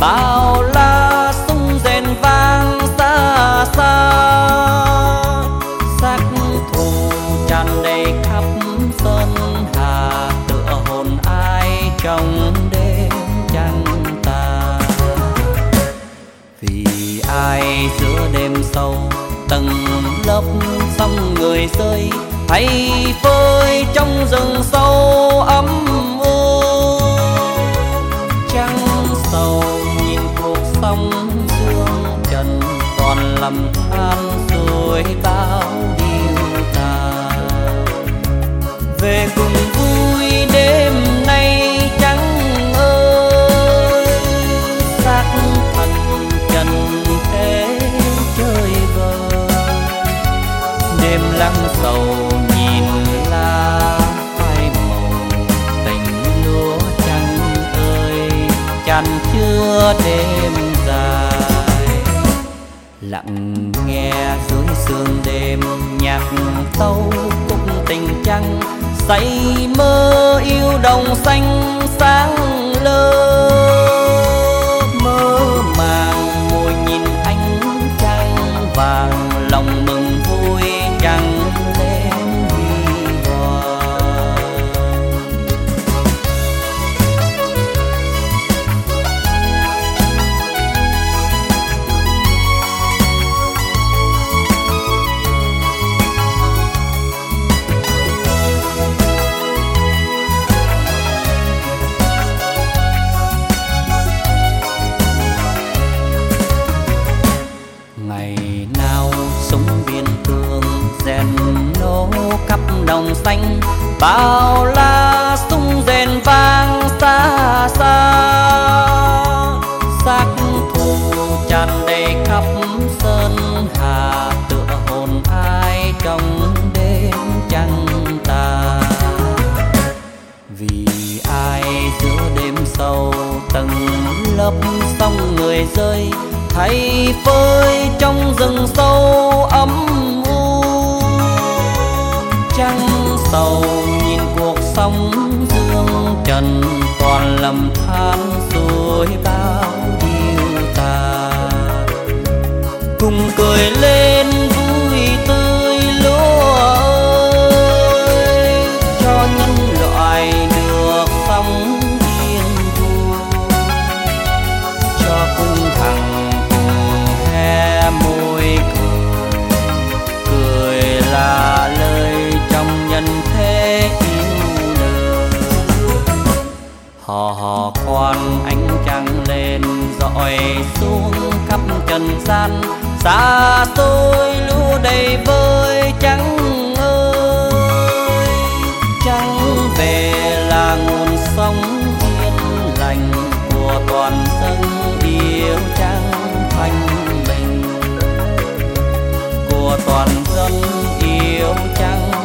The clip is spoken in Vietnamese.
bao la súng rền vang xa xa. Sắc thù tràn đầy khắp sơn hà, tựa hồn ai trong đêm trăng tà. Vì ai giữa đêm sâu tầng lớp sông người rơi, hay phơi trong rừng sâu ấm u. Trăng sầu nhìn cuộc sống dương trần, còn lầm than rồi bao điều tà. Về cùng vui đêm nay trắng ơi, xác thật trần thế chơi vơi. Đêm lắng sầu nhìn la phai màu, tình lúa trắng ơi chan chứa đêm dài. Lặng nghe dưới sương đêm nhạc tâu khúc tình trăng, say mơ yêu đồng xanh sáng lơ. Mơ màng môi nhìn ánh trăng vàng, lòng mừng vui trăng lên huy hoàng. Ngày nào súng biên cương rèn nô khắp đồng xanh, bao la súng rền vang xa xa. Xác thù tràn đầy khắp sơn hà, tựa hồn ai trong đêm trăng tà. Vì ai giữa đêm sâu tầng lớp sông người rơi, thay phơi trong rừng sâu ấm u. Trăng sầu nhìn cuộc sống dương trần, còn lầm than rồi bao điều tà. Cùng cười lên vui tươi lúa ơi, cho nhân loại được sống yên vui. Cho cung thằng môi cười, cười là lời trong nhân thế yêu đời. Hò hò khoan ánh trăng lên dọi xuống khắp trần gian, xa xôi lúa đầy vơi. Trăng ơi trăng về là nguồn sống yên lành của toàn dân yêu trăng thanh bình, của toàn dân yêu trăng